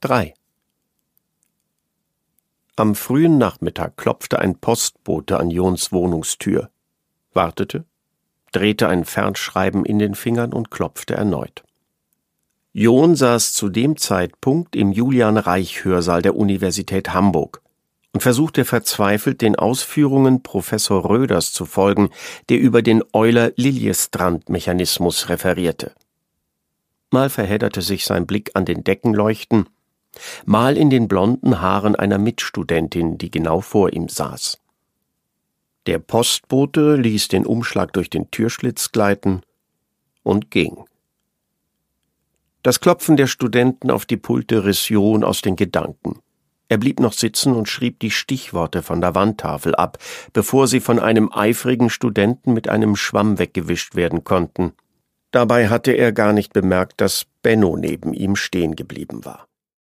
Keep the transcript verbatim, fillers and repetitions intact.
drei. Am frühen Nachmittag klopfte ein Postbote an Jons Wohnungstür, wartete, drehte ein Fernschreiben in den Fingern und klopfte erneut. Jon saß zu dem Zeitpunkt im Julian-Reich-Hörsaal der Universität Hamburg und versuchte verzweifelt, den Ausführungen Professor Röders zu folgen, der über den Euler-Liljestrand-Mechanismus referierte. Mal verhedderte sich sein Blick an den Deckenleuchten, mal in den blonden Haaren einer Mitstudentin, die genau vor ihm saß. Der Postbote ließ den Umschlag durch den Türschlitz gleiten und ging. Das Klopfen der Studenten auf die Pulte riss Jon aus den Gedanken. Er blieb noch sitzen und schrieb die Stichworte von der Wandtafel ab, bevor sie von einem eifrigen Studenten mit einem Schwamm weggewischt werden konnten. Dabei hatte er gar nicht bemerkt, dass Benno neben ihm stehen geblieben war.